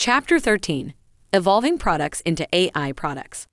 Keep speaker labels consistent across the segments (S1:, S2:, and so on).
S1: Chapter 13: Evolving Products into AI Products.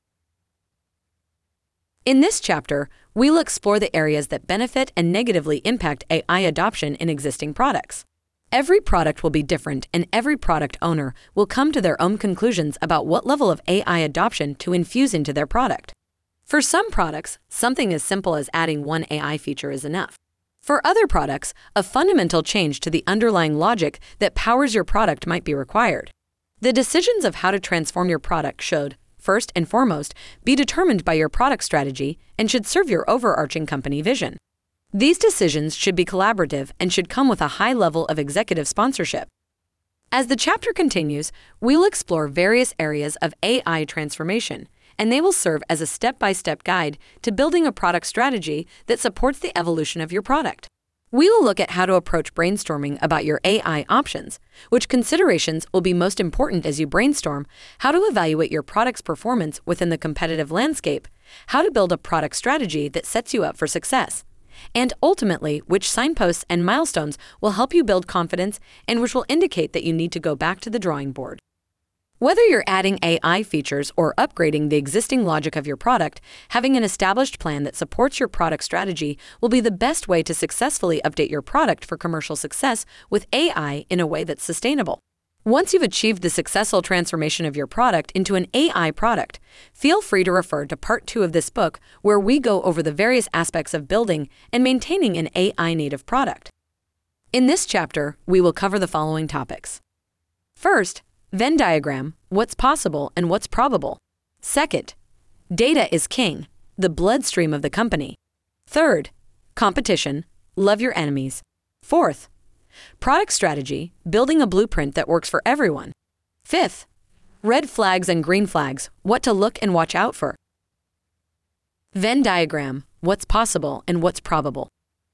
S1: In this chapter, we'll explore the areas that benefit and negatively impact AI adoption in existing products. Every product will be different, and every product owner will come to their own conclusions about what level of AI adoption to infuse into their product. For some products, something as simple as adding one AI feature is enough. For other products, a fundamental change to the underlying logic that powers your product might be required. The decisions of how to transform your product should, first and foremost, be determined by your product strategy and should serve your overarching company vision. These decisions should be collaborative and should come with a high level of executive sponsorship. As the chapter continues, we'll explore various areas of AI transformation, and they will serve as a step-by-step guide to building a product strategy that supports the evolution of your product. We will look at how to approach brainstorming about your AI options, which considerations will be most important as you brainstorm, how to evaluate your product's performance within the competitive landscape, how to build a product strategy that sets you up for success, and ultimately, which signposts and milestones will help you build confidence and which will indicate that you need to go back to the drawing board. Whether you're adding AI features or upgrading the existing logic of your product, having an established plan that supports your product strategy will be the best way to successfully update your product for commercial success with AI in a way that's sustainable. Once you've achieved the successful transformation of your product into an AI product, feel free to refer to Part 2 of this book, where we go over the various aspects of building and maintaining an AI-native product. In this chapter, we will cover the following topics. First, Venn diagram, what's possible and what's probable. Second, data is king, the bloodstream of the company. Third, competition, love your enemies. Fourth, product strategy, building a blueprint that works for everyone. Fifth, red flags and green flags, what to look and watch out for. Venn diagram, what's possible and what's probable.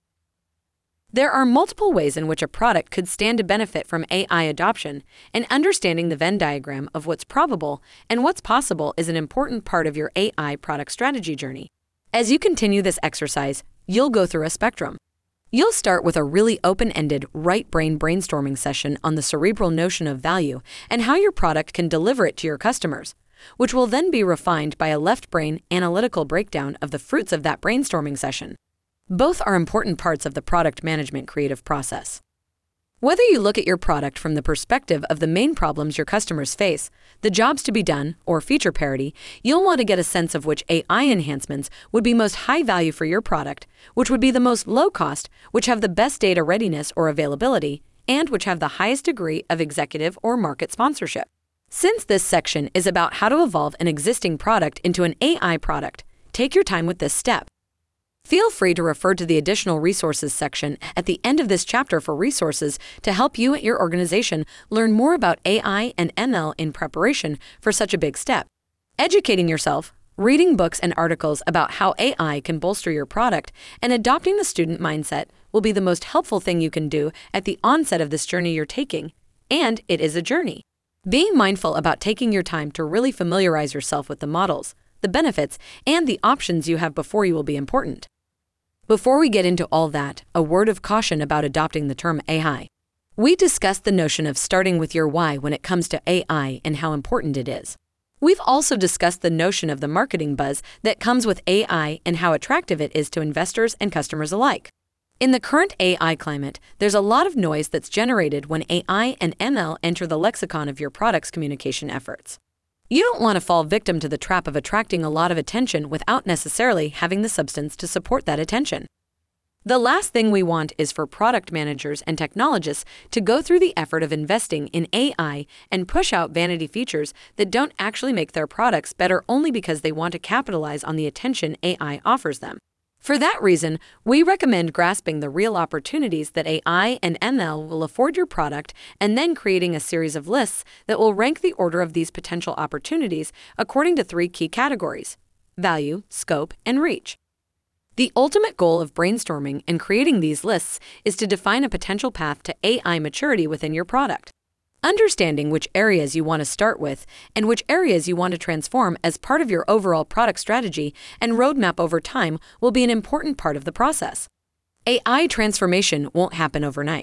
S1: There are multiple ways in which a product could stand to benefit from AI adoption, and understanding the Venn diagram of what's probable and what's possible is an important part of your AI product strategy journey. As you continue this exercise, you'll go through a spectrum. You'll start with a really open-ended, right-brain brainstorming session on the cerebral notion of value and how your product can deliver it to your customers, which will then be refined by a left-brain analytical breakdown of the fruits of that brainstorming session. Both are important parts of the product management creative process. Whether you look at your product from the perspective of the main problems your customers face, the jobs to be done, or feature parity, you'll want to get a sense of which AI enhancements would be most high value for your product, which would be the most low cost, which have the best data readiness or availability, and which have the highest degree of executive or market sponsorship. Since this section is about how to evolve an existing product into an AI product, take your time with this step. Feel free to refer to the additional resources section at the end of this chapter for resources to help you and your organization learn more about AI and ML in preparation for such a big step. Educating yourself, reading books and articles about how AI can bolster your product, and adopting the student mindset will be the most helpful thing you can do at the onset of this journey you're taking. And it is a journey. Being mindful about taking your time to really familiarize yourself with the models, the benefits, and the options you have before you will be important. Before we get into all that, a word of caution about adopting the term AI. We discussed the notion of starting with your why when it comes to AI and how important it is. We've also discussed the notion of the marketing buzz that comes with AI and how attractive it is to investors and customers alike. In the current AI climate, there's a lot of noise that's generated when AI and ML enter the lexicon of your product's communication efforts. You don't want to fall victim to the trap of attracting a lot of attention without necessarily having the substance to support that attention. The last thing we want is for product managers and technologists to go through the effort of investing in AI and push out vanity features that don't actually make their products better only because they want to capitalize on the attention AI offers them. For that reason, we recommend grasping the real opportunities that AI and ML will afford your product and then creating a series of lists that will rank the order of these potential opportunities according to 3 key categories: value, scope, and reach. The ultimate goal of brainstorming and creating these lists is to define a potential path to AI maturity within your product. Understanding which areas you want to start with and which areas you want to transform as part of your overall product strategy and roadmap over time will be an important part of the process. AI transformation won't happen overnight.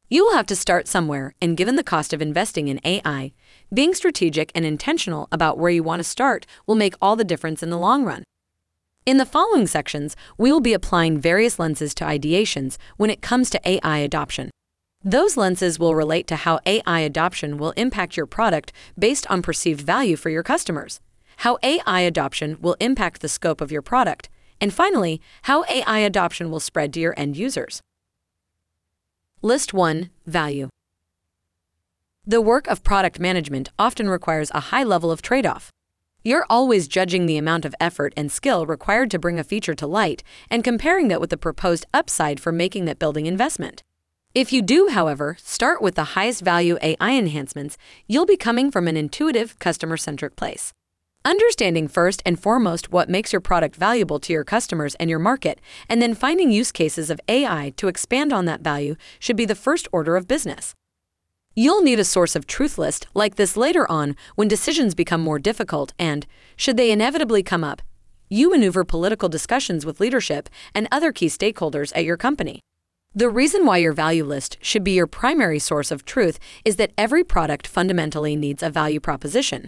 S1: You will have to start somewhere, and given the cost of investing in AI, being strategic and intentional about where you want to start will make all the difference in the long run. In the following sections, we will be applying various lenses to ideations when it comes to AI adoption. Those lenses will relate to how AI adoption will impact your product based on perceived value for your customers, how AI adoption will impact the scope of your product, and finally, how AI adoption will spread to your end users. List 1. Value. The work of product management often requires a high level of trade-off. You're always judging the amount of effort and skill required to bring a feature to light and comparing that with the proposed upside for making that building investment. If you do, however, start with the highest value AI enhancements, you'll be coming from an intuitive, customer-centric place. Understanding first and foremost what makes your product valuable to your customers and your market, and then finding use cases of AI to expand on that value should be the first order of business. You'll need a source of truth list like this later on when decisions become more difficult and, should they inevitably come up, you maneuver political discussions with leadership and other key stakeholders at your company. The reason why your value list should be your primary source of truth is that every product fundamentally needs a value proposition,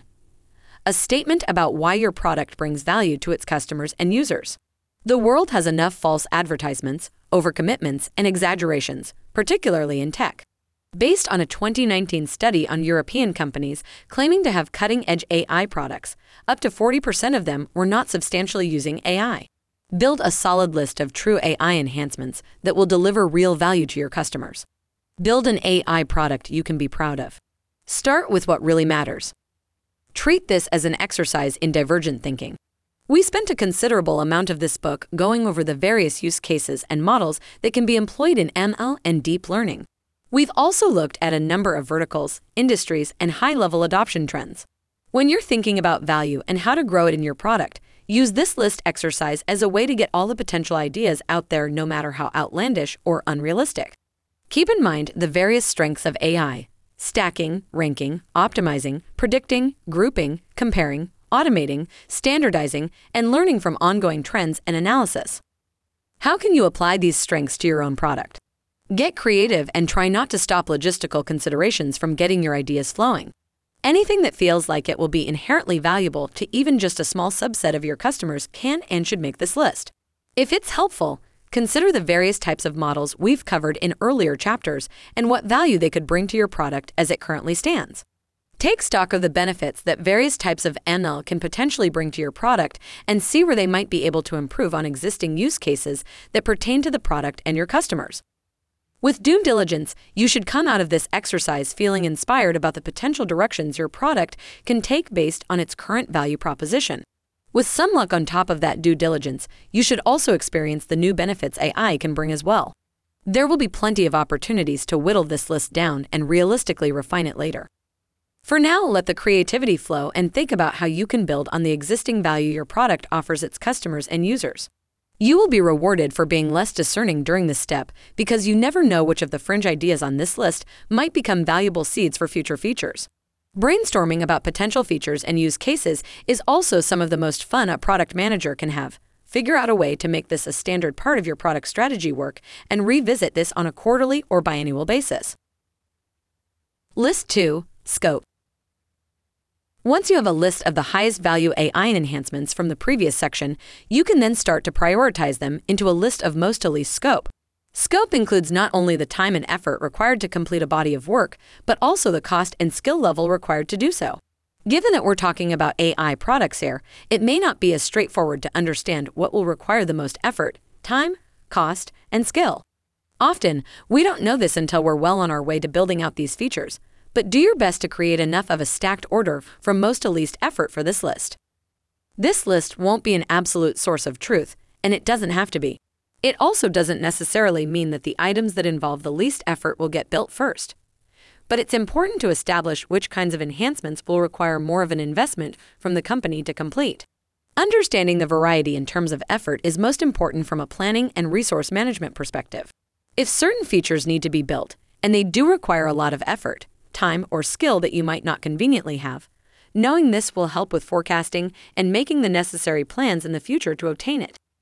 S1: a statement about why your product brings value to its customers and users. The world has enough false advertisements, overcommitments, and exaggerations, particularly in tech. Based on a 2019 study on European companies claiming to have cutting-edge AI products, up to 40% of them were not substantially using AI. Build a solid list of true AI enhancements that will deliver real value to your customers. Build an AI product you can be proud of. Start with what really matters. Treat this as an exercise in divergent thinking. We spent a considerable amount of this book going over the various use cases and models that can be employed in ML and deep learning. We've also looked at a number of verticals, industries, and high-level adoption trends. When you're thinking about value and how to grow it in your product, use this list exercise as a way to get all the potential ideas out there, no matter how outlandish or unrealistic. Keep in mind the various strengths of AI: stacking, ranking, optimizing, predicting, grouping, comparing, automating, standardizing, and learning from ongoing trends and analysis. How can you apply these strengths to your own product? Get creative and try not to stop logistical considerations from getting your ideas flowing. Anything that feels like it will be inherently valuable to even just a small subset of your customers can and should make this list. If it's helpful, consider the various types of models we've covered in earlier chapters and what value they could bring to your product as it currently stands. Take stock of the benefits that various types of ML can potentially bring to your product and see where they might be able to improve on existing use cases that pertain to the product and your customers. With due diligence, you should come out of this exercise feeling inspired about the potential directions your product can take based on its current value proposition. With some luck on top of that due diligence, you should also experience the new benefits AI can bring as well. There will be plenty of opportunities to whittle this list down and realistically refine it later. For now, let the creativity flow and think about how you can build on the existing value your product offers its customers and users. You will be rewarded for being less discerning during this step because you never know which of the fringe ideas on this list might become valuable seeds for future features. Brainstorming about potential features and use cases is also some of the most fun a product manager can have. Figure out a way to make this a standard part of your product strategy work and revisit this on a quarterly or biannual basis. List 2. Scope. Once you have a list of the highest value AI enhancements from the previous section, you can then start to prioritize them into a list of most to least scope. Scope includes not only the time and effort required to complete a body of work, but also the cost and skill level required to do so. Given that we're talking about AI products here, it may not be as straightforward to understand what will require the most effort, time, cost, and skill. Often, we don't know this until we're well on our way to building out these features. But do your best to create enough of a stacked order from most to least effort for this list. This list won't be an absolute source of truth, and it doesn't have to be. It also doesn't necessarily mean that the items that involve the least effort will get built first. But it's important to establish which kinds of enhancements will require more of an investment from the company to complete. Understanding the variety in terms of effort is most important from a planning and resource management perspective. If certain features need to be built, and they do require a lot of effort, time, or skill that you might not conveniently have, knowing this will help with forecasting and making the necessary plans in the future to obtain it.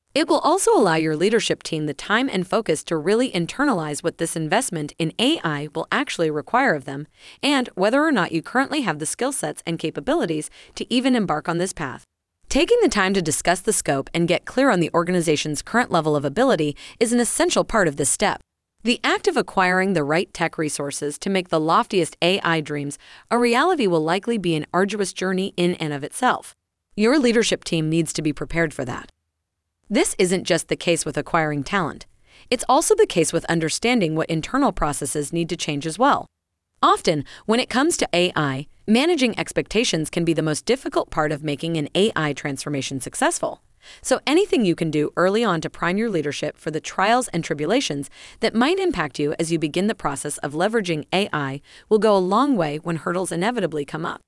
S1: It will also allow your leadership team the time and focus to really internalize what this investment in AI will actually require of them, and whether or not you currently have the skill sets and capabilities to even embark on this path. Taking the time to discuss the scope and get clear on the organization's current level of ability is an essential part of this step. The act of acquiring the right tech resources to make the loftiest AI dreams a reality will likely be an arduous journey in and of itself. Your leadership team needs to be prepared for that. This isn't just the case with acquiring talent. It's also the case with understanding what internal processes need to change as well. Often, when it comes to AI, managing expectations can be the most difficult part of making an AI transformation successful. So anything you can do early on to prime your leadership for the trials and tribulations that might impact you as you begin the process of leveraging AI will go a long way when hurdles inevitably come up.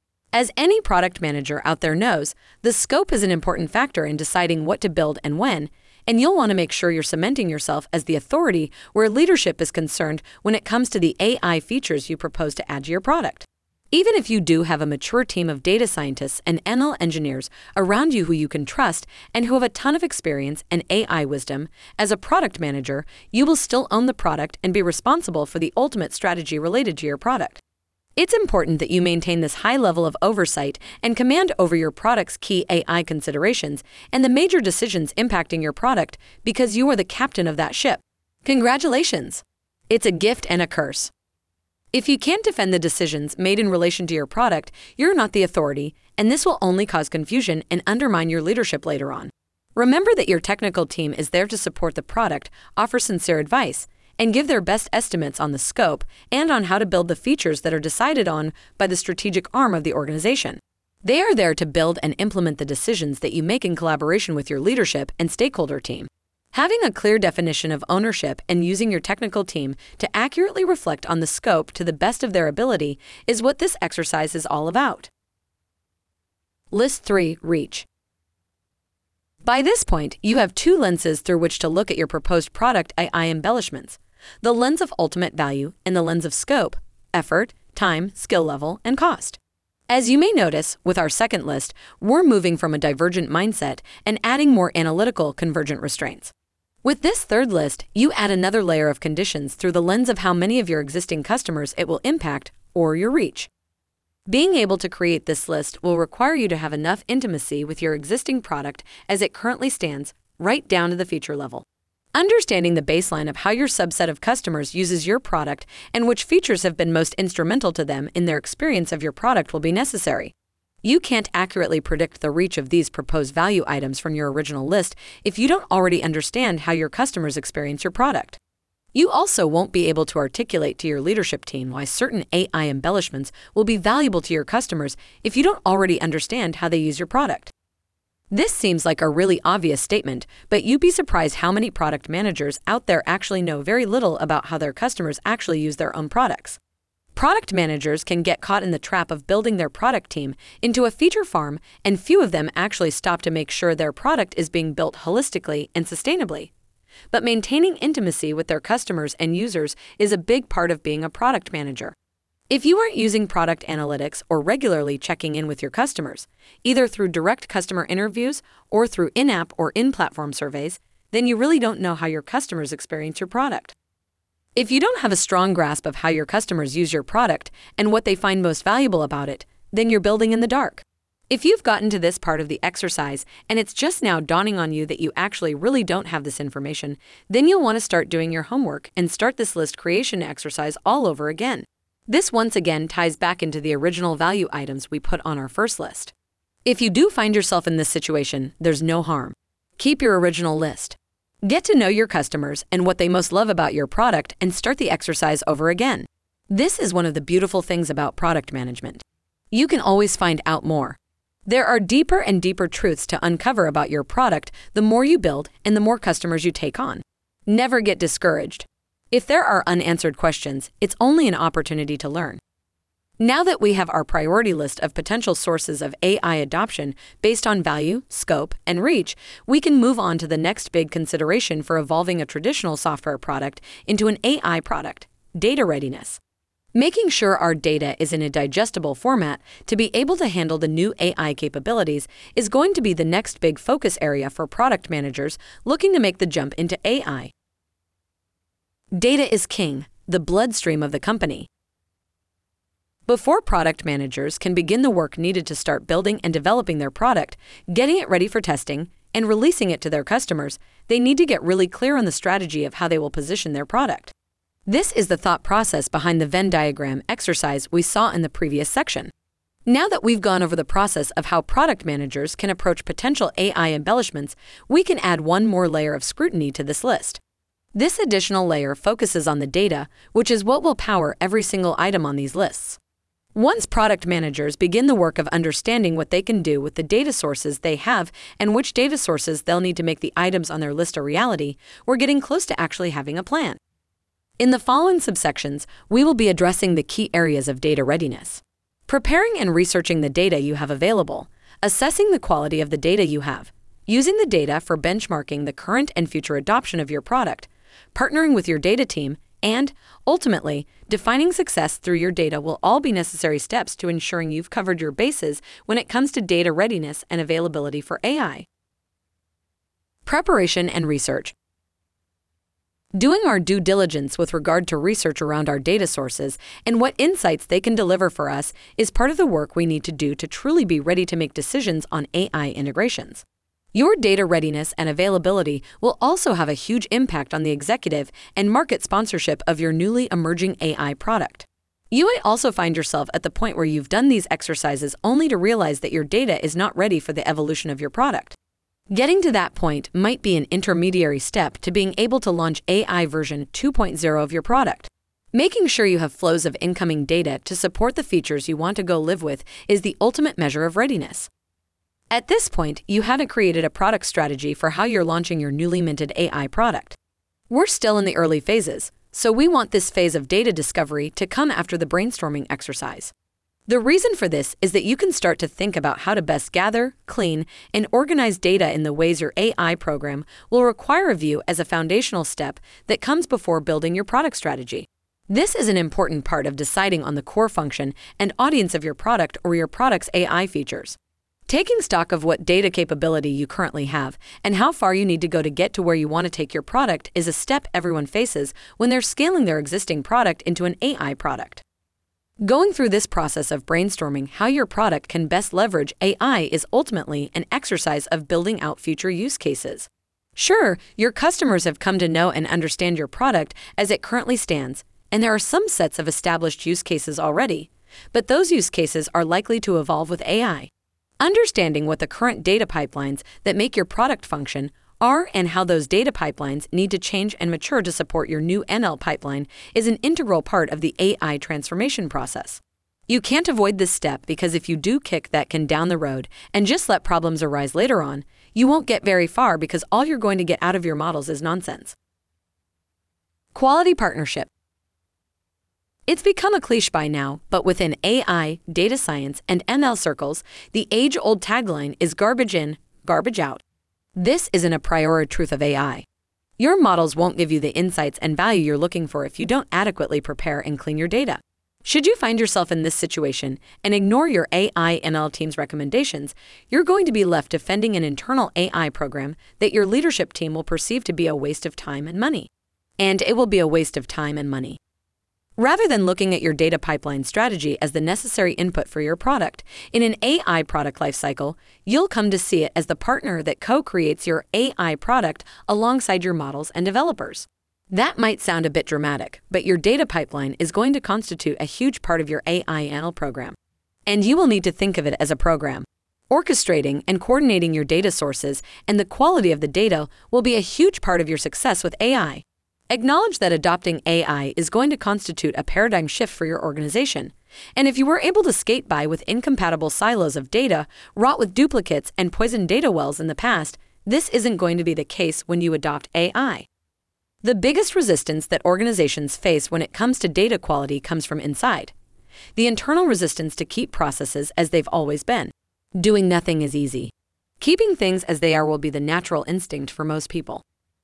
S1: As any product manager out there knows, the scope is an important factor in deciding what to build and when, and you'll want to make sure you're cementing yourself as the authority where leadership is concerned when it comes to the AI features you propose to add to your product. Even if you do have a mature team of data scientists and ML engineers around you who you can trust and who have a ton of experience and AI wisdom, as a product manager, you will still own the product and be responsible for the ultimate strategy related to your product. It's important that you maintain this high level of oversight and command over your product's key AI considerations and the major decisions impacting your product because you are the captain of that ship. Congratulations! It's a gift and a curse. If you can't defend the decisions made in relation to your product, you're not the authority, and this will only cause confusion and undermine your leadership later on. Remember that your technical team is there to support the product, offer sincere advice, and give their best estimates on the scope and on how to build the features that are decided on by the strategic arm of the organization. They are there to build and implement the decisions that you make in collaboration with your leadership and stakeholder team. Having a clear definition of ownership and using your technical team to accurately reflect on the scope to the best of their ability is what this exercise is all about. List 3. Reach. By this point, you have two lenses through which to look at your proposed product AI embellishments: the lens of ultimate value and the lens of scope, effort, time, skill level, and cost. As you may notice, with our second list, we're moving from a divergent mindset and adding more analytical, convergent restraints. With this third list, you add another layer of conditions through the lens of how many of your existing customers it will impact or your reach. Being able to create this list will require you to have enough intimacy with your existing product as it currently stands, right down to the feature level. Understanding the baseline of how your subset of customers uses your product and which features have been most instrumental to them in their experience of your product will be necessary. You can't accurately predict the reach of these proposed value items from your original list if you don't already understand how your customers experience your product. You also won't be able to articulate to your leadership team why certain AI embellishments will be valuable to your customers if you don't already understand how they use your product. This seems like a really obvious statement, but you'd be surprised how many product managers out there actually know very little about how their customers actually use their own products. Product managers can get caught in the trap of building their product team into a feature farm, and few of them actually stop to make sure their product is being built holistically and sustainably. But maintaining intimacy with their customers and users is a big part of being a product manager. If you aren't using product analytics or regularly checking in with your customers, either through direct customer interviews or through in-app or in-platform surveys, then you really don't know how your customers experience your product. If you don't have a strong grasp of how your customers use your product and what they find most valuable about it, then you're building in the dark. If you've gotten to this part of the exercise and it's just now dawning on you that you actually really don't have this information, then you'll want to start doing your homework and start this list creation exercise all over again. This once again ties back into the original value items we put on our first list. If you do find yourself in this situation, there's no harm. Keep your original list. Get to know your customers and what they most love about your product and start the exercise over again. This is one of the beautiful things about product management. You can always find out more. There are deeper and deeper truths to uncover about your product the more you build and the more customers you take on. Never get discouraged. If there are unanswered questions, it's only an opportunity to learn. Now that we have our priority list of potential sources of AI adoption based on value, scope, and reach, we can move on to the next big consideration for evolving a traditional software product into an AI product: data readiness. Making sure our data is in a digestible format to be able to handle the new AI capabilities is going to be the next big focus area for product managers looking to make the jump into AI. Data is king, the bloodstream of the company. Before product managers can begin the work needed to start building and developing their product, getting it ready for testing, and releasing it to their customers, they need to get really clear on the strategy of how they will position their product. This is the thought process behind the Venn diagram exercise we saw in the previous section. Now that we've gone over the process of how product managers can approach potential AI embellishments, we can add one more layer of scrutiny to this list. This additional layer focuses on the data, which is what will power every single item on these lists. Once product managers begin the work of understanding what they can do with the data sources they have and which data sources they'll need to make the items on their list a reality, we're getting close to actually having a plan. In the following subsections, we will be addressing the key areas of data readiness. Preparing and researching the data you have available, assessing the quality of the data you have, using the data for benchmarking the current and future adoption of your product, partnering with your data team, and, ultimately, defining success through your data will all be necessary steps to ensuring you've covered your bases when it comes to data readiness and availability for AI. Preparation and research. Doing our due diligence with regard to research around our data sources and what insights they can deliver for us is part of the work we need to do to truly be ready to make decisions on AI integrations. Your data readiness and availability will also have a huge impact on the executive and market sponsorship of your newly emerging AI product. You might also find yourself at the point where you've done these exercises only to realize that your data is not ready for the evolution of your product. Getting to that point might be an intermediary step to being able to launch AI version 2.0 of your product. Making sure you have flows of incoming data to support the features you want to go live with is the ultimate measure of readiness. At this point, you haven't created a product strategy for how you're launching your newly minted AI product. We're still in the early phases, so we want this phase of data discovery to come after the brainstorming exercise. The reason for this is that you can start to think about how to best gather, clean, and organize data in the ways your AI program will require of you as a foundational step that comes before building your product strategy. This is an important part of deciding on the core function and audience of your product or your product's AI features. Taking stock of what data capability you currently have and how far you need to go to get to where you want to take your product is a step everyone faces when they're scaling their existing product into an AI product. Going through this process of brainstorming how your product can best leverage AI is ultimately an exercise of building out future use cases. Sure, your customers have come to know and understand your product as it currently stands, and there are some sets of established use cases already, but those use cases are likely to evolve with AI. Understanding what the current data pipelines that make your product function are and how those data pipelines need to change and mature to support your new ML pipeline is an integral part of the AI transformation process. You can't avoid this step because if you do kick that can down the road and just let problems arise later on, you won't get very far because all you're going to get out of your models is nonsense. Quality partnership. It's become a cliché by now, but within AI, data science, and ML circles, the age-old tagline is garbage in, garbage out. This isn't a priori truth of AI. Your models won't give you the insights and value you're looking for if you don't adequately prepare and clean your data. Should you find yourself in this situation and ignore your AI ML team's recommendations, you're going to be left defending an internal AI program that your leadership team will perceive to be a waste of time and money. And it will be a waste of time and money. Rather than looking at your data pipeline strategy as the necessary input for your product, in an AI product lifecycle, you'll come to see it as the partner that co-creates your AI product alongside your models and developers. That might sound a bit dramatic, but your data pipeline is going to constitute a huge part of your AI ML program. And you will need to think of it as a program. Orchestrating and coordinating your data sources and the quality of the data will be a huge part of your success with AI. Acknowledge that adopting AI is going to constitute a paradigm shift for your organization. And if you were able to skate by with incompatible silos of data, wrought with duplicates and poisoned data wells in the past, this isn't going to be the case when you adopt AI. The biggest resistance that organizations face when it comes to data quality comes from inside. The internal resistance to keep processes as they've always been. Doing nothing is easy. Keeping things as they are will be the natural instinct for most people.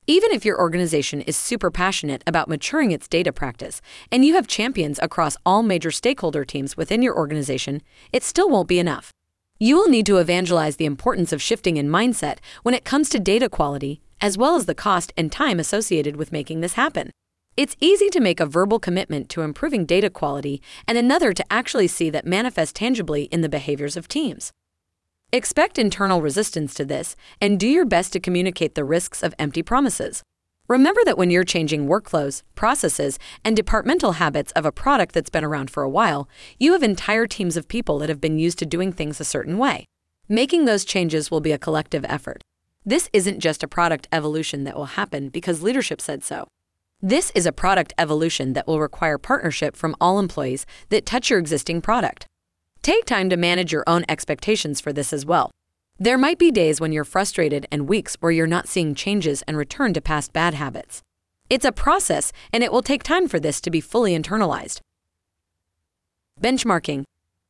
S1: Even if your organization is super passionate about maturing its data practice and you have champions across all major stakeholder teams within your organization, it still won't be enough. You will need to evangelize the importance of shifting in mindset when it comes to data quality, as well as the cost and time associated with making this happen. It's easy to make a verbal commitment to improving data quality and another to actually see that manifest tangibly in the behaviors of teams. Expect internal resistance to this and do your best to communicate the risks of empty promises. Remember that when you're changing workflows, processes, and departmental habits of a product that's been around for a while, you have entire teams of people that have been used to doing things a certain way. Making those changes will be a collective effort. This isn't just a product evolution that will happen because leadership said so. This is a product evolution that will require partnership from all employees that touch your existing product. Take time to manage your own expectations for this as well. There might be days when you're frustrated and weeks where you're not seeing changes and return to past bad habits. It's a process, and it will take time for this to be fully internalized. Benchmarking.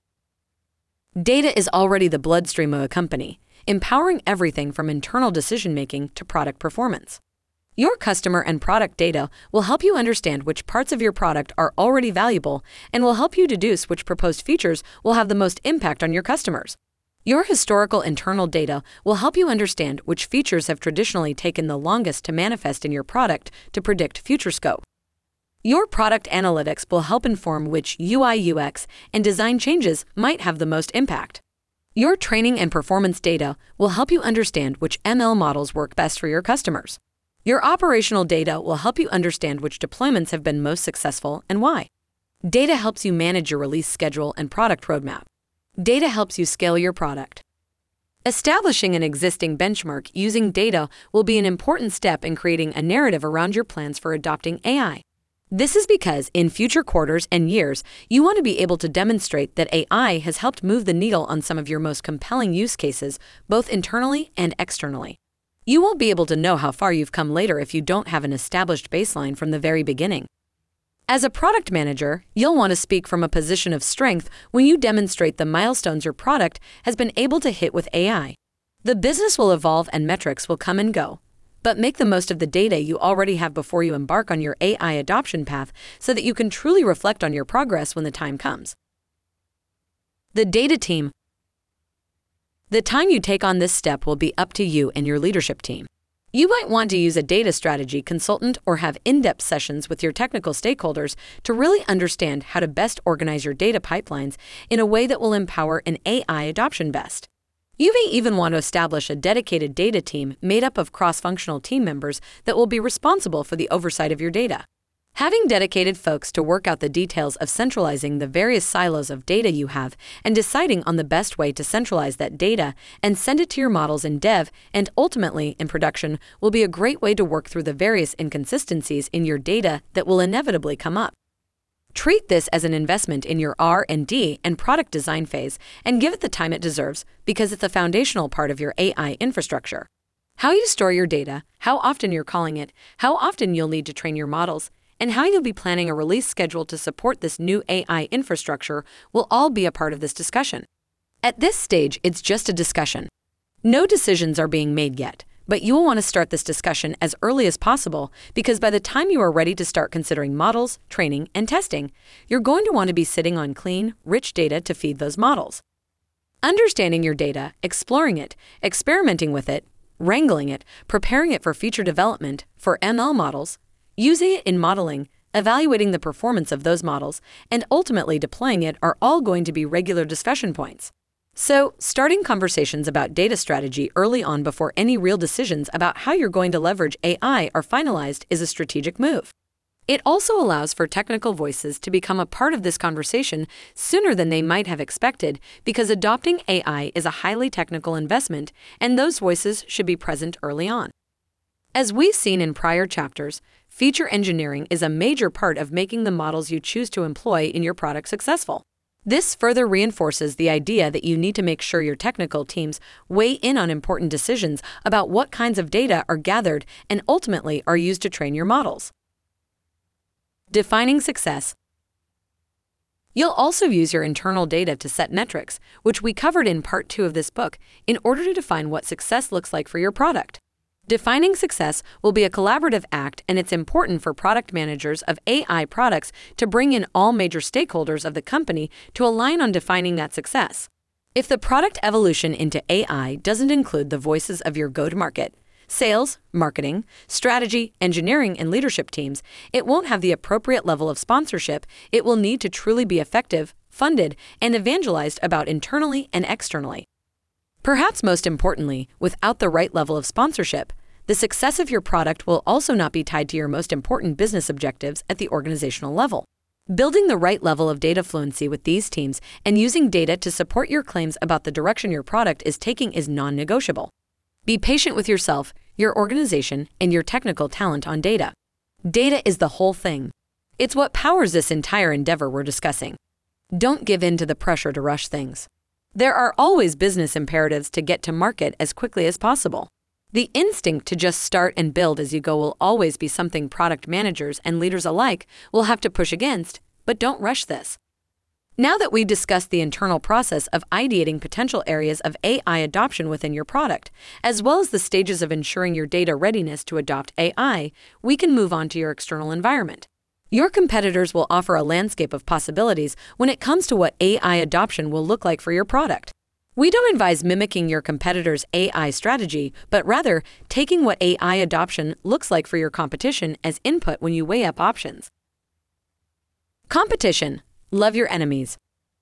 S1: Data is already the bloodstream of a company, empowering everything from internal decision-making to product performance. Your customer and product data will help you understand which parts of your product are already valuable and will help you deduce which proposed features will have the most impact on your customers. Your historical internal data will help you understand which features have traditionally taken the longest to manifest in your product to predict future scope. Your product analytics will help inform which UI/UX and design changes might have the most impact. Your training and performance data will help you understand which ML models work best for your customers. Your operational data will help you understand which deployments have been most successful and why. Data helps you manage your release schedule and product roadmap. Data helps you scale your product. Establishing an existing benchmark using data will be an important step in creating a narrative around your plans for adopting AI. This is because in future quarters and years, you want to be able to demonstrate that AI has helped move the needle on some of your most compelling use cases, both internally and externally. You won't be able to know how far you've come later if you don't have an established baseline from the very beginning. As a product manager, you'll want to speak from a position of strength when you demonstrate the milestones your product has been able to hit with AI. The business will evolve and metrics will come and go, but make the most of the data you already have before you embark on your AI adoption path so that you can truly reflect on your progress when the time comes. The data team. The time you take on this step will be up to you and your leadership team. You might want to use a data strategy consultant or have in-depth sessions with your technical stakeholders to really understand how to best organize your data pipelines in a way that will empower an AI adoption best. You may even want to establish a dedicated data team made up of cross-functional team members that will be responsible for the oversight of your data. Having dedicated folks to work out the details of centralizing the various silos of data you have and deciding on the best way to centralize that data and send it to your models in dev and ultimately in production will be a great way to work through the various inconsistencies in your data that will inevitably come up. Treat this as an investment in your R&D and product design phase and give it the time it deserves because it's a foundational part of your AI infrastructure. How you store your data, how often you're calling it, how often you'll need to train your models, and how you'll be planning a release schedule to support this new AI infrastructure will all be a part of this discussion. At this stage, it's just a discussion. No decisions are being made yet, but you will want to start this discussion as early as possible because by the time you are ready to start considering models, training, and testing, you're going to want to be sitting on clean, rich data to feed those models. Understanding your data, exploring it, experimenting with it, wrangling it, preparing it for future development for ML models, using it in modeling, evaluating the performance of those models, and ultimately deploying it are all going to be regular discussion points. So, starting conversations about data strategy early on before any real decisions about how you're going to leverage AI are finalized is a strategic move. It also allows for technical voices to become a part of this conversation sooner than they might have expected because adopting AI is a highly technical investment and those voices should be present early on. As we've seen in prior chapters, feature engineering is a major part of making the models you choose to employ in your product successful. This further reinforces the idea that you need to make sure your technical teams weigh in on important decisions about what kinds of data are gathered and ultimately are used to train your models. Defining success. You'll also use your internal data to set metrics, which we covered in part 2 of this book, in order to define what success looks like for your product. Defining success will be a collaborative act, and it's important for product managers of AI products to bring in all major stakeholders of the company to align on defining that success. If the product evolution into AI doesn't include the voices of your go-to-market, sales, marketing, strategy, engineering, and leadership teams, it won't have the appropriate level of sponsorship it will need to truly be effective, funded, and evangelized about internally and externally. Perhaps most importantly, without the right level of sponsorship, the success of your product will also not be tied to your most important business objectives at the organizational level. Building the right level of data fluency with these teams and using data to support your claims about the direction your product is taking is non-negotiable. Be patient with yourself, your organization, and your technical talent on data. Data is the whole thing. It's what powers this entire endeavor we're discussing. Don't give in to the pressure to rush things. There are always business imperatives to get to market as quickly as possible. The instinct to just start and build as you go will always be something product managers and leaders alike will have to push against, but don't rush this. Now that we've discussed the internal process of ideating potential areas of AI adoption within your product, as well as the stages of ensuring your data readiness to adopt AI, we can move on to your external environment. Your competitors will offer a landscape of possibilities when it comes to what AI adoption will look like for your product. We don't advise mimicking your competitors' AI strategy, but rather taking what AI adoption looks like for your competition as input when you weigh up options. Competition. Love your enemies.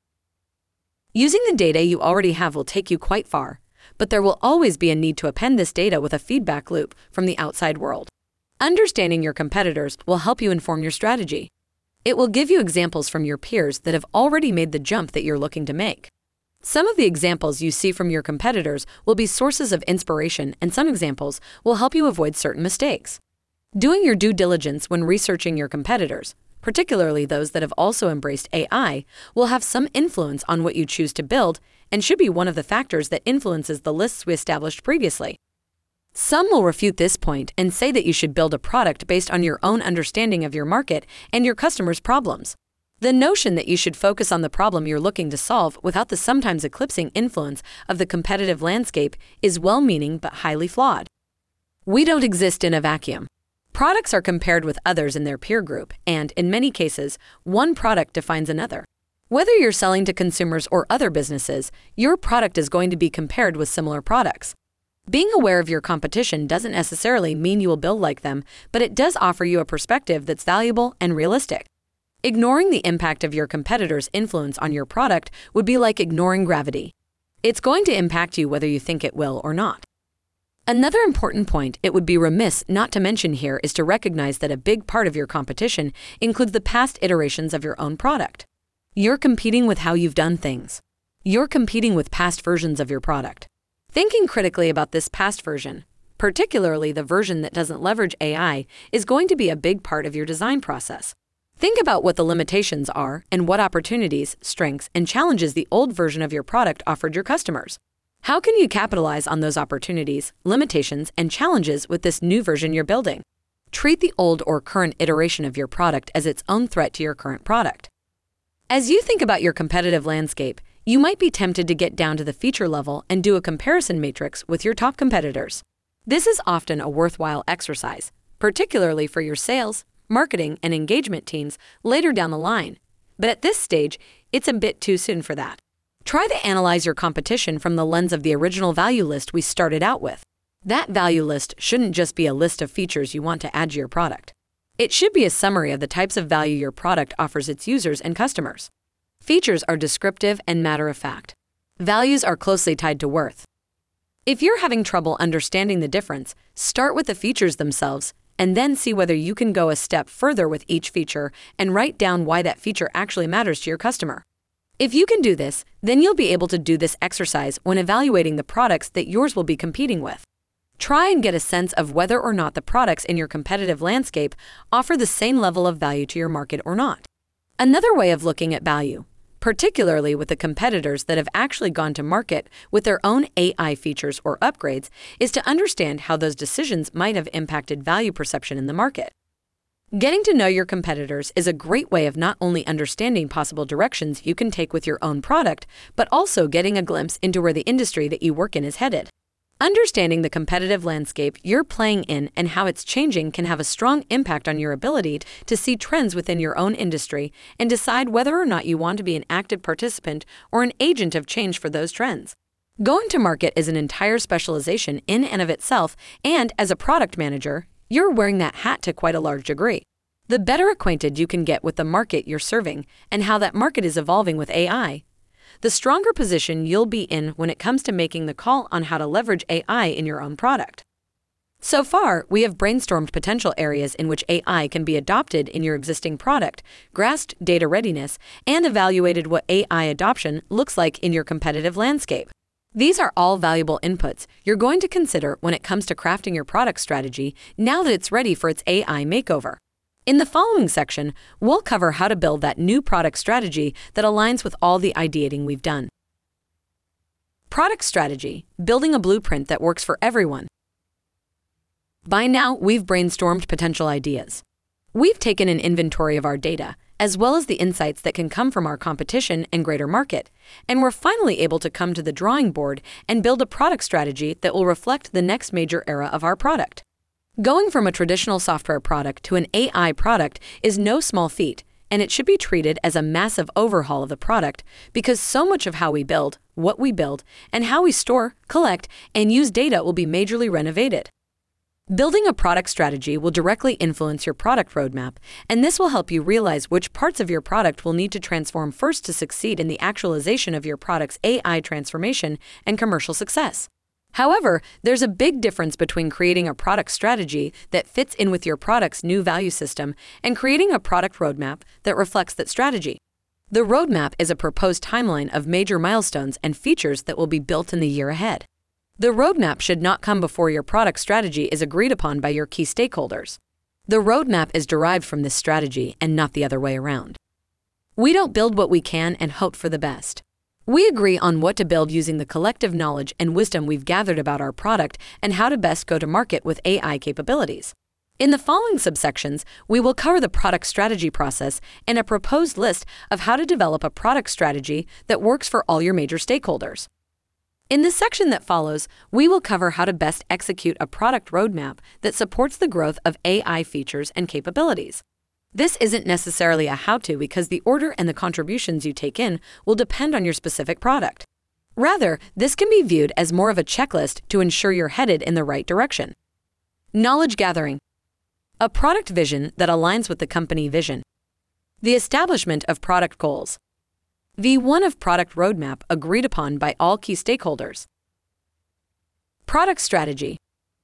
S1: Using the data you already have will take you quite far, but there will always be a need to append this data with a feedback loop from the outside world. Understanding your competitors will help you inform your strategy. It will give you examples from your peers that have already made the jump that you're looking to make. Some of the examples you see from your competitors will be sources of inspiration, and some examples will help you avoid certain mistakes. Doing your due diligence when researching your competitors, particularly those that have also embraced AI, will have some influence on what you choose to build and should be one of the factors that influences the lists we established previously. Some will refute this point and say that you should build a product based on your own understanding of your market and your customers' problems. The notion that you should focus on the problem you're looking to solve without the sometimes eclipsing influence of the competitive landscape is well-meaning but highly flawed. We don't exist in a vacuum. Products are compared with others in their peer group, and in many cases, one product defines another. Whether you're selling to consumers or other businesses, your product is going to be compared with similar products. Being aware of your competition doesn't necessarily mean you will build like them, but it does offer you a perspective that's valuable and realistic. Ignoring the impact of your competitors' influence on your product would be like ignoring gravity. It's going to impact you whether you think it will or not. Another important point it would be remiss not to mention here is to recognize that a big part of your competition includes the past iterations of your own product. You're competing with how you've done things. You're competing with past versions of your product. Thinking critically about this past version, particularly the version that doesn't leverage AI, is going to be a big part of your design process. Think about what the limitations are and what opportunities, strengths, and challenges the old version of your product offered your customers. How can you capitalize on those opportunities, limitations, and challenges with this new version you're building? Treat the old or current iteration of your product as its own threat to your current product. As you think about your competitive landscape, you might be tempted to get down to the feature level and do a comparison matrix with your top competitors. This is often a worthwhile exercise, particularly for your sales, marketing, and engagement teams later down the line. But at this stage, it's a bit too soon for that. Try to analyze your competition from the lens of the original value list we started out with. That value list shouldn't just be a list of features you want to add to your product. It should be a summary of the types of value your product offers its users and customers. Features are descriptive and matter-of-fact. Values are closely tied to worth. If you're having trouble understanding the difference, start with the features themselves and then see whether you can go a step further with each feature and write down why that feature actually matters to your customer. If you can do this, then you'll be able to do this exercise when evaluating the products that yours will be competing with. Try and get a sense of whether or not the products in your competitive landscape offer the same level of value to your market or not. Another way of looking at value, particularly with the competitors that have actually gone to market with their own AI features or upgrades, is to understand how those decisions might have impacted value perception in the market. Getting to know your competitors is a great way of not only understanding possible directions you can take with your own product, but also getting a glimpse into where the industry that you work in is headed. Understanding the competitive landscape you're playing in and how it's changing can have a strong impact on your ability to see trends within your own industry and decide whether or not you want to be an active participant or an agent of change for those trends. Going to market is an entire specialization in and of itself, and as a product manager, you're wearing that hat to quite a large degree. The better acquainted you can get with the market you're serving and how that market is evolving with AI, the stronger position you'll be in when it comes to making the call on how to leverage AI in your own product. So far, we have brainstormed potential areas in which AI can be adopted in your existing product, grasped data readiness, and evaluated what AI adoption looks like in your competitive landscape. These are all valuable inputs you're going to consider when it comes to crafting your product strategy now that it's ready for its AI makeover. In the following section, we'll cover how to build that new product strategy that aligns with all the ideating we've done. Product strategy, building a blueprint that works for everyone. By now, we've brainstormed potential ideas. We've taken an inventory of our data, as well as the insights that can come from our competition and greater market, and we're finally able to come to the drawing board and build a product strategy that will reflect the next major era of our product. Going from a traditional software product to an AI product is no small feat, and it should be treated as a massive overhaul of the product because so much of how we build, what we build, and how we store, collect, and use data will be majorly renovated. Building a product strategy will directly influence your product roadmap, and this will help you realize which parts of your product will need to transform first to succeed in the actualization of your product's AI transformation and commercial success. However, there's a big difference between creating a product strategy that fits in with your product's new value system and creating a product roadmap that reflects that strategy. The roadmap is a proposed timeline of major milestones and features that will be built in the year ahead. The roadmap should not come before your product strategy is agreed upon by your key stakeholders. The roadmap is derived from this strategy and not the other way around. We don't build what we can and hope for the best. We agree on what to build using the collective knowledge and wisdom we've gathered about our product and how to best go to market with AI capabilities. In the following subsections, we will cover the product strategy process and a proposed list of how to develop a product strategy that works for all your major stakeholders. In the section that follows, we will cover how to best execute a product roadmap that supports the growth of AI features and capabilities. This isn't necessarily a how-to because the order and the contributions you take in will depend on your specific product. Rather, this can be viewed as more of a checklist to ensure you're headed in the right direction. Knowledge gathering. A product vision that aligns with the company vision. The establishment of product goals. V1 of product roadmap agreed upon by all key stakeholders. Product strategy.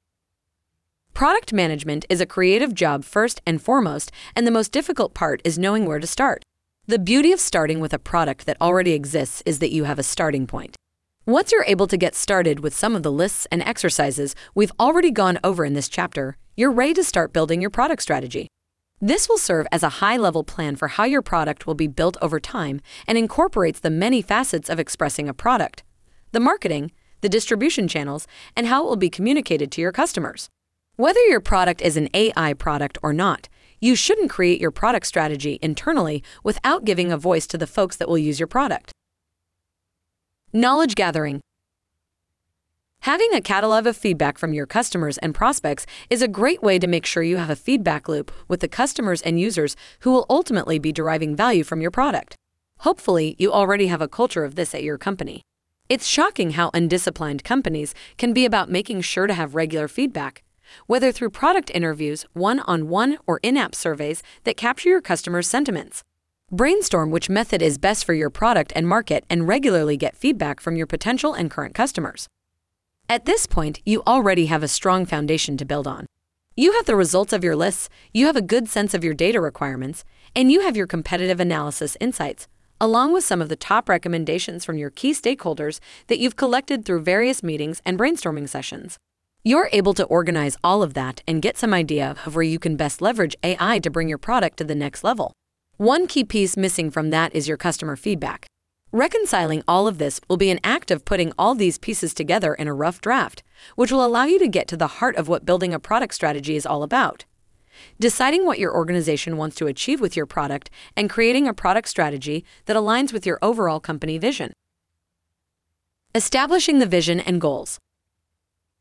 S1: Product management is a creative job first and foremost, and the most difficult part is knowing where to start. The beauty of starting with a product that already exists is that you have a starting point. Once you're able to get started with some of the lists and exercises we've already gone over in this chapter, you're ready to start building your product strategy. This will serve as a high-level plan for how your product will be built over time and incorporates the many facets of expressing a product, the marketing, the distribution channels, and how it will be communicated to your customers. Whether your product is an AI product or not, you shouldn't create your product strategy internally without giving a voice to the folks that will use your product. Knowledge gathering. Having a catalog of feedback from your customers and prospects is a great way to make sure you have a feedback loop with the customers and users who will ultimately be deriving value from your product. Hopefully, you already have a culture of this at your company. It's shocking how undisciplined companies can be about making sure to have regular feedback, whether through product interviews, one-on-one, or in-app surveys that capture your customers' sentiments. Brainstorm which method is best for your product and market and regularly get feedback from your potential and current customers. At this point, you already have a strong foundation to build on. You have the results of your lists, you have a good sense of your data requirements, and you have your competitive analysis insights, along with some of the top recommendations from your key stakeholders that you've collected through various meetings and brainstorming sessions. You're able to organize all of that and get some idea of where you can best leverage AI to bring your product to the next level. One key piece missing from that is your customer feedback. Reconciling all of this will be an act of putting all these pieces together in a rough draft, which will allow you to get to the heart of what building a product strategy is all about. Deciding what your organization wants to achieve with your product and creating a product strategy that aligns with your overall company vision. Establishing the vision and goals.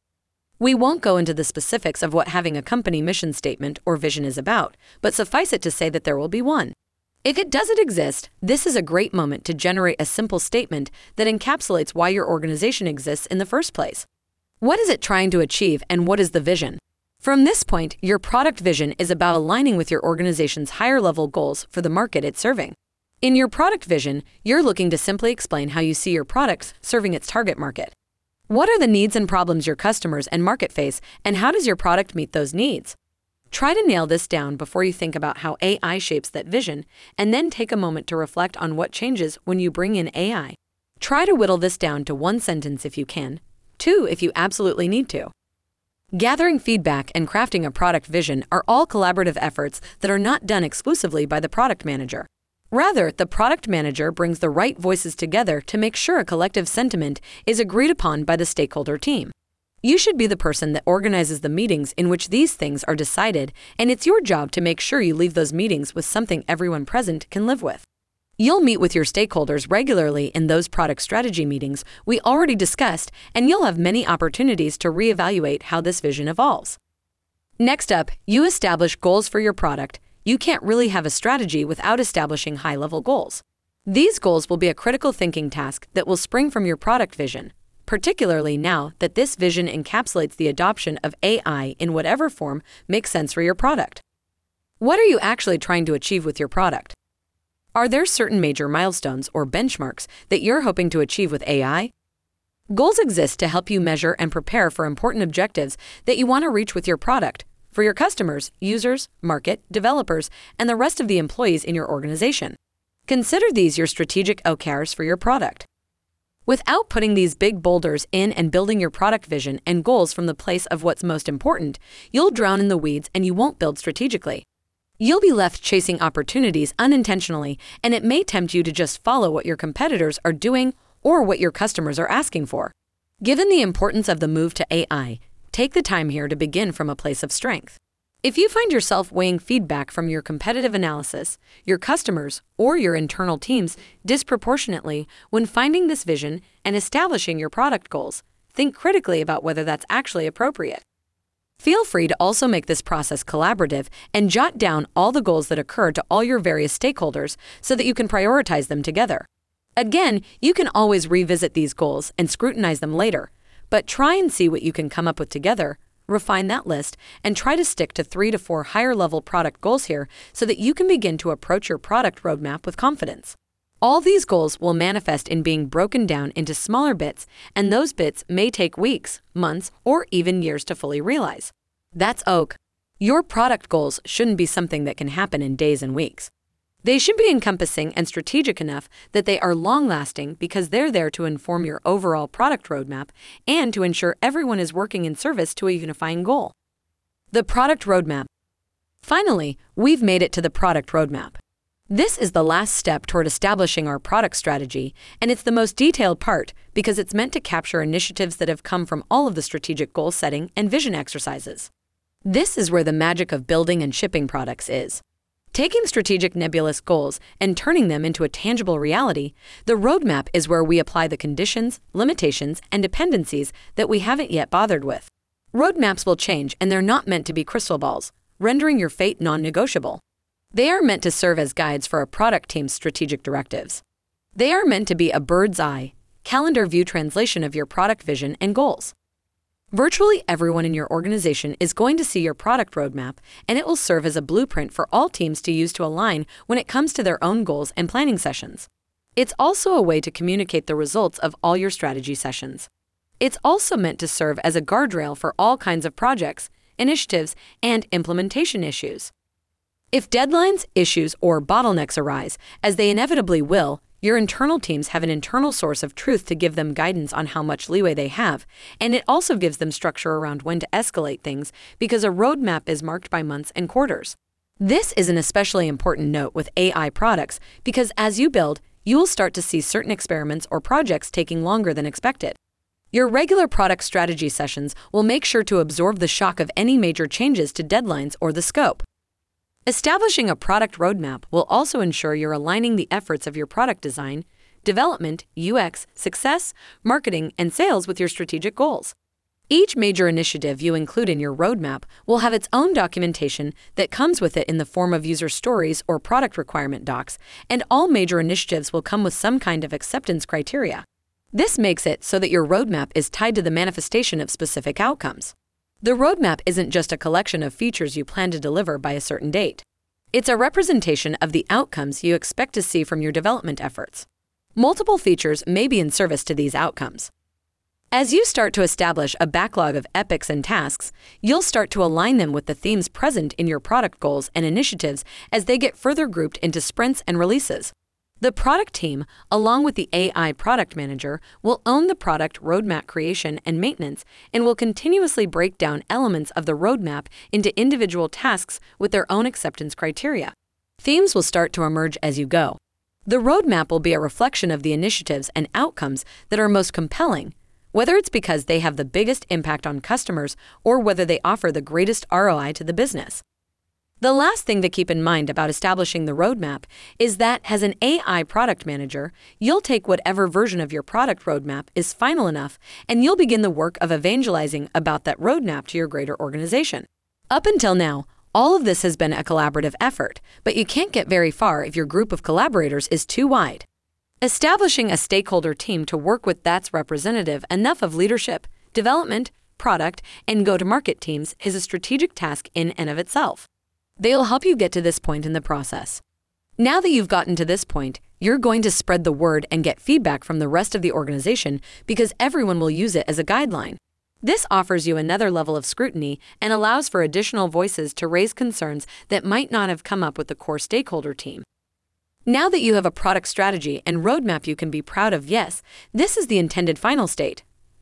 S1: We won't go into the specifics of what having a company mission statement or vision is about, but suffice it to say that there will be one. If it doesn't exist, this is a great moment to generate a simple statement that encapsulates why your organization exists in the first place. What is it trying to achieve, and what is the vision? From this point, your product vision is about aligning with your organization's higher-level goals for the market it's serving. In your product vision, you're looking to simply explain how you see your products serving its target market. What are the needs and problems your customers and market face, and how does your product meet those needs? Try to nail this down before you think about how AI shapes that vision, and then take a moment to reflect on what changes when you bring in AI. Try to whittle this down to one sentence if you can, two if you absolutely need to. Gathering feedback and crafting a product vision are all collaborative efforts that are not done exclusively by the product manager. Rather, the product manager brings the right voices together to make sure a collective sentiment is agreed upon by the stakeholder team. You should be the person that organizes the meetings in which these things are decided, and it's your job to make sure you leave those meetings with something everyone present can live with. You'll meet with your stakeholders regularly in those product strategy meetings we already discussed, and you'll have many opportunities to reevaluate how this vision evolves. Next up, you establish goals for your product. You can't really have a strategy without establishing high-level goals. These goals will be a critical thinking task that will spring from your product vision, particularly now that this vision encapsulates the adoption of AI in whatever form makes sense for your product. What are you actually trying to achieve with your product? Are there certain major milestones or benchmarks that you're hoping to achieve with AI? Goals exist to help you measure and prepare for important objectives that you want to reach with your product, for your customers, users, market, developers, and the rest of the employees in your organization. Consider these your strategic OKRs for your product. Without putting these big boulders in and building your product vision and goals from the place of what's most important, you'll drown in the weeds and you won't build strategically. You'll be left chasing opportunities unintentionally, and it may tempt you to just follow what your competitors are doing or what your customers are asking for. Given the importance of the move to AI, take the time here to begin from a place of strength. If you find yourself weighing feedback from your competitive analysis, your customers, or your internal teams disproportionately when finding this vision and establishing your product goals, think critically about whether that's actually appropriate. Feel free to also make this process collaborative and jot down all the goals that occur to all your various stakeholders so that you can prioritize them together. Again, you can always revisit these goals and scrutinize them later, but try and see what you can come up with together, refine that list, and try to stick to 3 to 4 higher-level product goals here so that you can begin to approach your product roadmap with confidence. All these goals will manifest in being broken down into smaller bits, and those bits may take weeks, months, or even years to fully realize. That's OK. Your product goals shouldn't be something that can happen in days and weeks. They should be encompassing and strategic enough that they are long-lasting because they're there to inform your overall product roadmap and to ensure everyone is working in service to a unifying goal. The product roadmap. Finally, we've made it to the product roadmap. This is the last step toward establishing our product strategy, and it's the most detailed part because it's meant to capture initiatives that have come from all of the strategic goal setting and vision exercises. This is where the magic of building and shipping products is. Taking strategic nebulous goals and turning them into a tangible reality, the roadmap is where we apply the conditions, limitations, and dependencies that we haven't yet bothered with. Roadmaps will change, and they're not meant to be crystal balls, rendering your fate non-negotiable. They are meant to serve as guides for a product team's strategic directives. They are meant to be a bird's eye, calendar view translation of your product vision and goals. Virtually everyone in your organization is going to see your product roadmap, and it will serve as a blueprint for all teams to use to align when it comes to their own goals and planning sessions. It's also a way to communicate the results of all your strategy sessions. It's also meant to serve as a guardrail for all kinds of projects, initiatives, and implementation issues. If deadlines, issues, or bottlenecks arise, as they inevitably will, your internal teams have an internal source of truth to give them guidance on how much leeway they have, and it also gives them structure around when to escalate things because a roadmap is marked by months and quarters. This is an especially important note with AI products because as you build, you will start to see certain experiments or projects taking longer than expected. Your regular product strategy sessions will make sure to absorb the shock of any major changes to deadlines or the scope. Establishing a product roadmap will also ensure you're aligning the efforts of your product design, development, UX, success, marketing, and sales with your strategic goals. Each major initiative you include in your roadmap will have its own documentation that comes with it in the form of user stories or product requirement docs, and all major initiatives will come with some kind of acceptance criteria. This makes it so that your roadmap is tied to the manifestation of specific outcomes. The roadmap isn't just a collection of features you plan to deliver by a certain date. It's a representation of the outcomes you expect to see from your development efforts. Multiple features may be in service to these outcomes. As you start to establish a backlog of epics and tasks, you'll start to align them with the themes present in your product goals and initiatives as they get further grouped into sprints and releases. The product team, along with the AI product manager, will own the product roadmap creation and maintenance and will continuously break down elements of the roadmap into individual tasks with their own acceptance criteria. Themes will start to emerge as you go. The roadmap will be a reflection of the initiatives and outcomes that are most compelling, whether it's because they have the biggest impact on customers or whether they offer the greatest ROI to the business. The last thing to keep in mind about establishing the roadmap is that as an AI product manager, you'll take whatever version of your product roadmap is final enough and you'll begin the work of evangelizing about that roadmap to your greater organization. Up until now, all of this has been a collaborative effort, but you can't get very far if your group of collaborators is too wide. Establishing a stakeholder team to work with that's representative enough of leadership, development, product, and go-to-market teams is a strategic task in and of itself. They'll help you get to this point in the process. Now that you've gotten to this point, you're going to spread the word and get feedback from the rest of the organization because everyone will use it as a guideline. This offers you another level of scrutiny and allows for additional voices to raise concerns that might not have come up with the core stakeholder team. Now that you have a product strategy and roadmap you can be proud of, yes, this is the intended final state.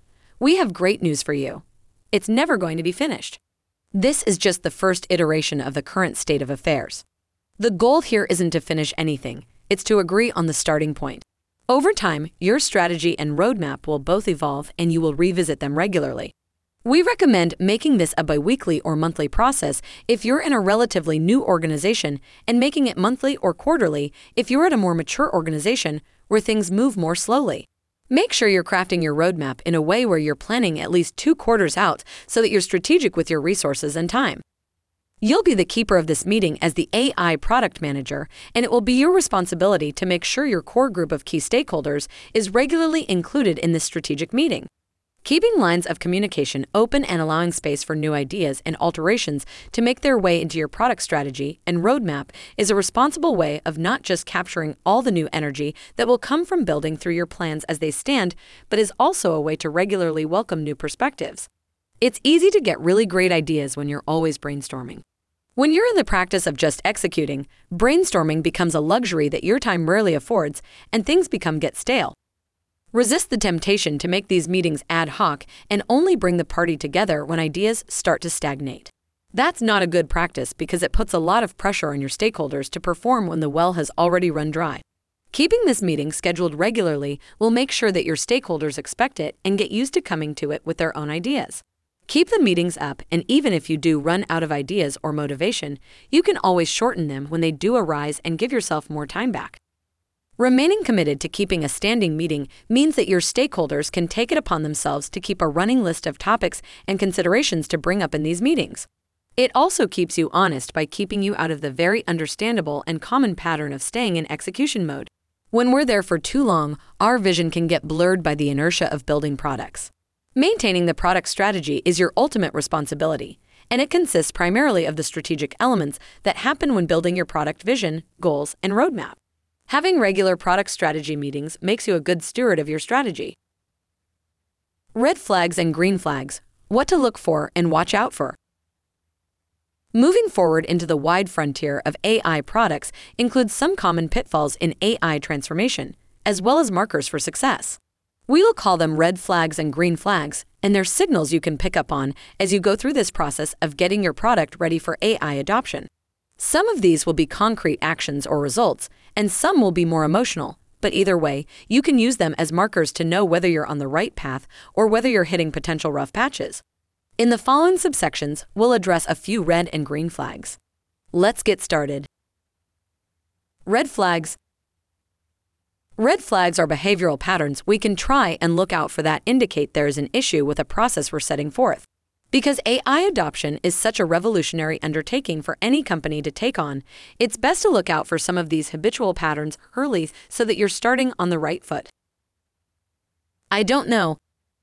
S1: We have great news for you. It's never going to be finished. This is just the first iteration of the current state of affairs. The goal here isn't to finish anything, it's to agree on the starting point. Over time, your strategy and roadmap will both evolve and you will revisit them regularly. We recommend making this a biweekly or monthly process if you're in a relatively new organization and making it monthly or quarterly if you're at a more mature organization where things move more slowly. Make sure you're crafting your roadmap in a way where you're planning at least 2 quarters out so that you're strategic with your resources and time. You'll be the keeper of this meeting as the AI product manager, and it will be your responsibility to make sure your core group of key stakeholders is regularly included in this strategic meeting. Keeping lines of communication open and allowing space for new ideas and alterations to make their way into your product strategy and roadmap is a responsible way of not just capturing all the new energy that will come from building through your plans as they stand, but is also a way to regularly welcome new perspectives. It's easy to get really great ideas when you're always brainstorming. When you're in the practice of just executing, brainstorming becomes a luxury that your time rarely affords, and things get stale. Resist the temptation to make these meetings ad hoc and only bring the party together when ideas start to stagnate. That's not a good practice because it puts a lot of pressure on your stakeholders to perform when the well has already run dry. Keeping this meeting scheduled regularly will make sure that your stakeholders expect it and get used to coming to it with their own ideas. Keep the meetings up, and even if you do run out of ideas or motivation, you can always shorten them when they do arise and give yourself more time back. Remaining committed to keeping a standing meeting means that your stakeholders can take it upon themselves to keep a running list of topics and considerations to bring up in these meetings. It also keeps you honest by keeping you out of the very understandable and common pattern of staying in execution mode. When we're there for too long, our vision can get blurred by the inertia of building products. Maintaining the product strategy is your ultimate responsibility, and it consists primarily of the strategic elements that happen when building your product vision, goals, and roadmap. Having regular product strategy meetings makes you a good steward of your strategy. Red flags and green flags, what to look for and watch out for. Moving forward into the wide frontier of AI products includes some common pitfalls in AI transformation, as well as markers for success. We will call them red flags and green flags, and they're signals you can pick up on as you go through this process of getting your product ready for AI adoption. Some of these will be concrete actions or results, and some will be more emotional, but either way, you can use them as markers to know whether you're on the right path or whether you're hitting potential rough patches. In the following subsections, we'll address a few red and green flags. Let's get started. Red flags. Red flags are behavioral patterns we can try and look out for that indicate there is an issue with a process we're setting forth. Because AI adoption is such a revolutionary undertaking for any company to take on, it's best to look out for some of these habitual patterns early so that you're starting on the right foot. I don't know.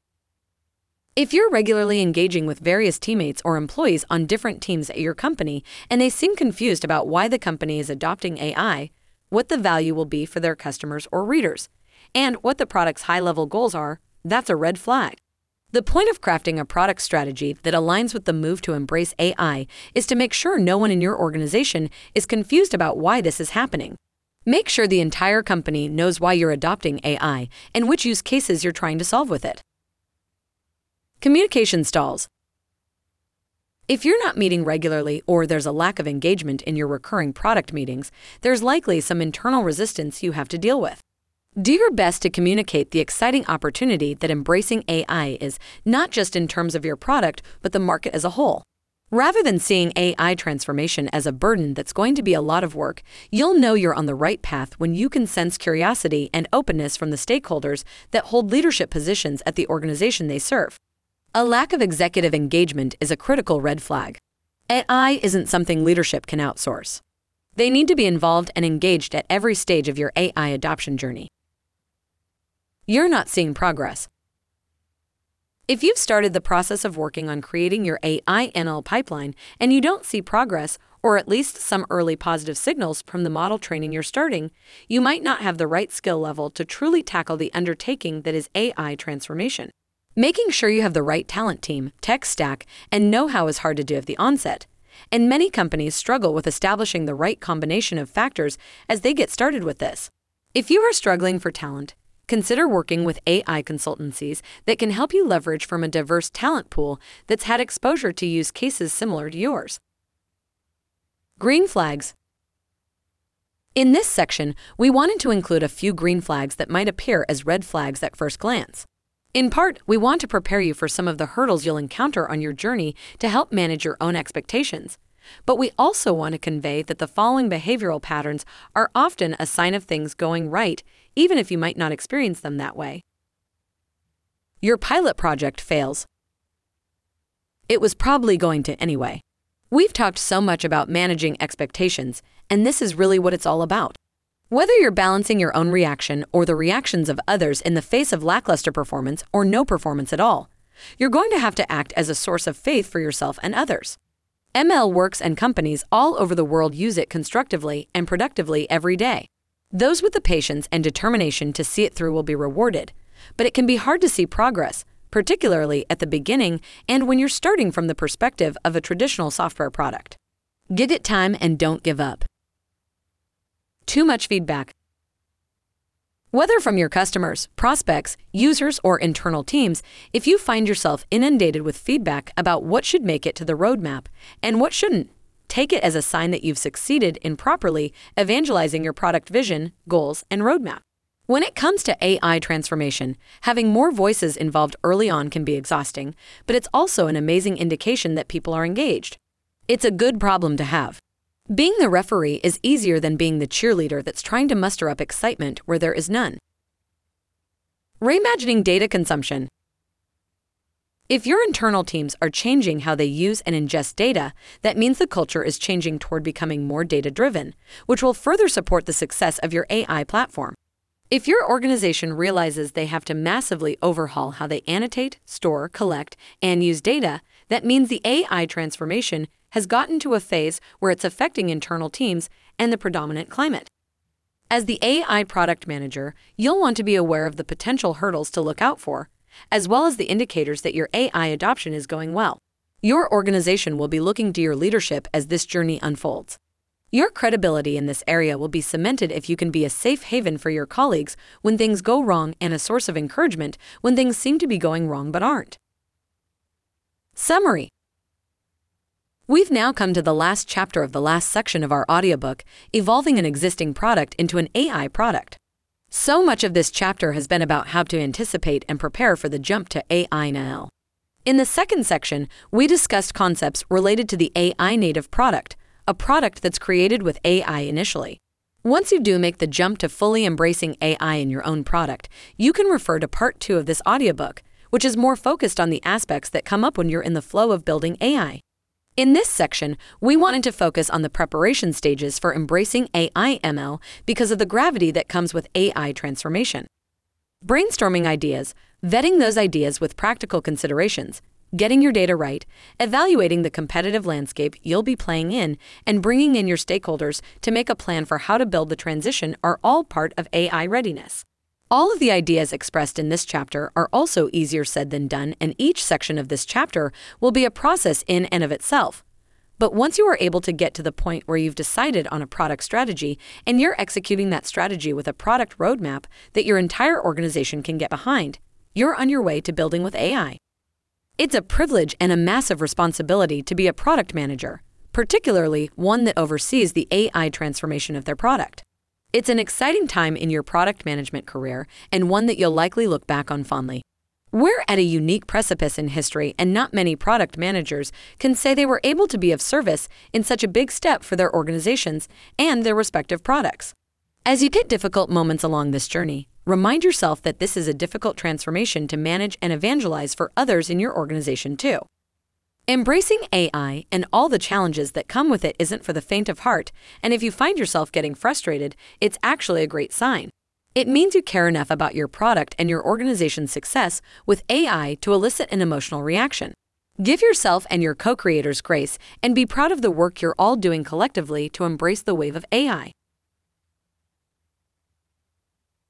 S1: If you're regularly engaging with various teammates or employees on different teams at your company and they seem confused about why the company is adopting AI, what the value will be for their customers or readers, and what the product's high-level goals are, that's a red flag. The point of crafting a product strategy that aligns with the move to embrace AI is to make sure no one in your organization is confused about why this is happening. Make sure the entire company knows why you're adopting AI and which use cases you're trying to solve with it. Communication stalls. If you're not meeting regularly or there's a lack of engagement in your recurring product meetings, there's likely some internal resistance you have to deal with. Do your best to communicate the exciting opportunity that embracing AI is, not just in terms of your product, but the market as a whole. Rather than seeing AI transformation as a burden that's going to be a lot of work, you'll know you're on the right path when you can sense curiosity and openness from the stakeholders that hold leadership positions at the organization they serve. A lack of executive engagement is a critical red flag. AI isn't something leadership can outsource. They need to be involved and engaged at every stage of your AI adoption journey. You're not seeing progress. If you've started the process of working on creating your AI ML pipeline and you don't see progress, or at least some early positive signals from the model training you're starting, you might not have the right skill level to truly tackle the undertaking that is AI transformation. Making sure you have the right talent team, tech stack, and know-how is hard to do at the onset, and many companies struggle with establishing the right combination of factors as they get started with this. If you are struggling for talent, consider working with AI consultancies that can help you leverage from a diverse talent pool that's had exposure to use cases similar to yours. Green flags. In this section, we wanted to include a few green flags that might appear as red flags at first glance. In part, we want to prepare you for some of the hurdles you'll encounter on your journey to help manage your own expectations. But we also want to convey that the following behavioral patterns are often a sign of things going right, even if you might not experience them that way. Your pilot project fails. It was probably going to anyway. We've talked so much about managing expectations, and this is really what it's all about. Whether you're balancing your own reaction or the reactions of others in the face of lackluster performance or no performance at all, you're going to have to act as a source of faith for yourself and others. ML works and companies all over the world use it constructively and productively every day. Those with the patience and determination to see it through will be rewarded, but it can be hard to see progress, particularly at the beginning and when you're starting from the perspective of a traditional software product. Give it time and don't give up. Too much feedback. Whether from your customers, prospects, users, or internal teams, if you find yourself inundated with feedback about what should make it to the roadmap and what shouldn't, take it as a sign that you've succeeded in properly evangelizing your product vision, goals, and roadmap. When it comes to AI transformation, having more voices involved early on can be exhausting, but it's also an amazing indication that people are engaged. It's a good problem to have. Being the referee is easier than being the cheerleader that's trying to muster up excitement where there is none. Reimagining data consumption. If your internal teams are changing how they use and ingest data, that means the culture is changing toward becoming more data-driven, which will further support the success of your AI platform. If your organization realizes they have to massively overhaul how they annotate, store, collect, and use data, that means the AI transformation has gotten to a phase where it's affecting internal teams and the predominant climate. As the AI product manager, you'll want to be aware of the potential hurdles to look out for, as well as the indicators that your AI adoption is going well. Your organization will be looking to your leadership as this journey unfolds. Your credibility in this area will be cemented if you can be a safe haven for your colleagues when things go wrong and a source of encouragement when things seem to be going wrong but aren't. Summary. We've now come to the last chapter of the last section of our audiobook, Evolving an Existing Product into an AI Product. So much of this chapter has been about how to anticipate and prepare for the jump to AI and ML. In the second section, we discussed concepts related to the AI native product, a product that's created with AI initially. Once you do make the jump to fully embracing AI in your own product, you can refer to part 2 of this audiobook, which is more focused on the aspects that come up when you're in the flow of building AI. In this section, we wanted to focus on the preparation stages for embracing AI ML because of the gravity that comes with AI transformation. Brainstorming ideas, vetting those ideas with practical considerations, getting your data right, evaluating the competitive landscape you'll be playing in, and bringing in your stakeholders to make a plan for how to build the transition are all part of AI readiness. All of the ideas expressed in this chapter are also easier said than done, and each section of this chapter will be a process in and of itself. But once you are able to get to the point where you've decided on a product strategy and you're executing that strategy with a product roadmap that your entire organization can get behind, you're on your way to building with AI. It's a privilege and a massive responsibility to be a product manager, particularly one that oversees the AI transformation of their product. It's an exciting time in your product management career and one that you'll likely look back on fondly. We're at a unique precipice in history, and not many product managers can say they were able to be of service in such a big step for their organizations and their respective products. As you hit difficult moments along this journey, remind yourself that this is a difficult transformation to manage and evangelize for others in your organization too. Embracing AI and all the challenges that come with it isn't for the faint of heart, and if you find yourself getting frustrated, it's actually a great sign. It means you care enough about your product and your organization's success with AI to elicit an emotional reaction. Give yourself and your co-creators grace and be proud of the work you're all doing collectively to embrace the wave of AI.